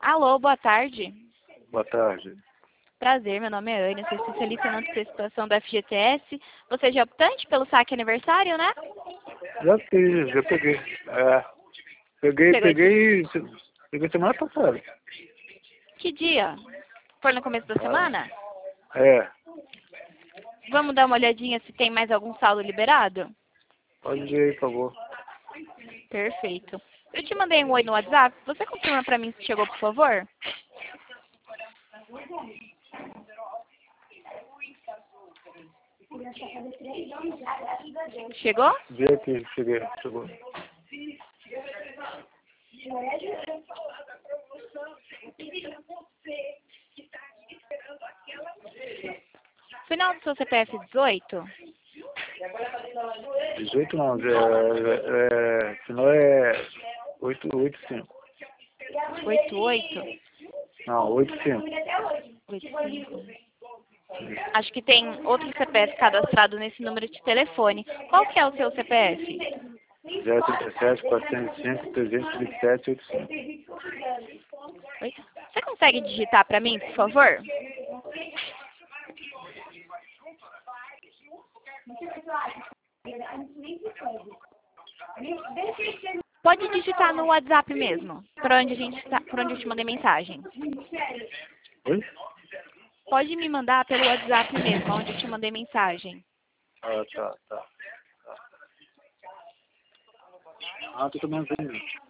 Alô, boa tarde. Boa tarde. Prazer, meu nome é Ana, sou especialista na antecipação da FGTS. Você já é optante pelo saque aniversário, né? Já fiz, já peguei. Peguei semana passada. Que dia? Foi no começo da semana? É, Vamos dar uma olhadinha se tem mais algum saldo liberado? pode ir aí, por favor. Perfeito. Eu te mandei um oi no WhatsApp. Você confirma pra mim se chegou, por favor? Chegou? Vê aqui, chegou. Final do seu CPF 18? 18 não, senão é 885. 88? Não, 85. 85. Acho que tem outro CPF cadastrado nesse número de telefone. Qual que é o seu CPF? 037, 405, 327, 85. Oi? Você consegue digitar para mim, por favor? Pode digitar no WhatsApp mesmo, para onde por onde eu te mandei mensagem. Oi? Pode me mandar pelo WhatsApp mesmo, onde eu te mandei mensagem. Ah, tá. Ah, tô tomando banho.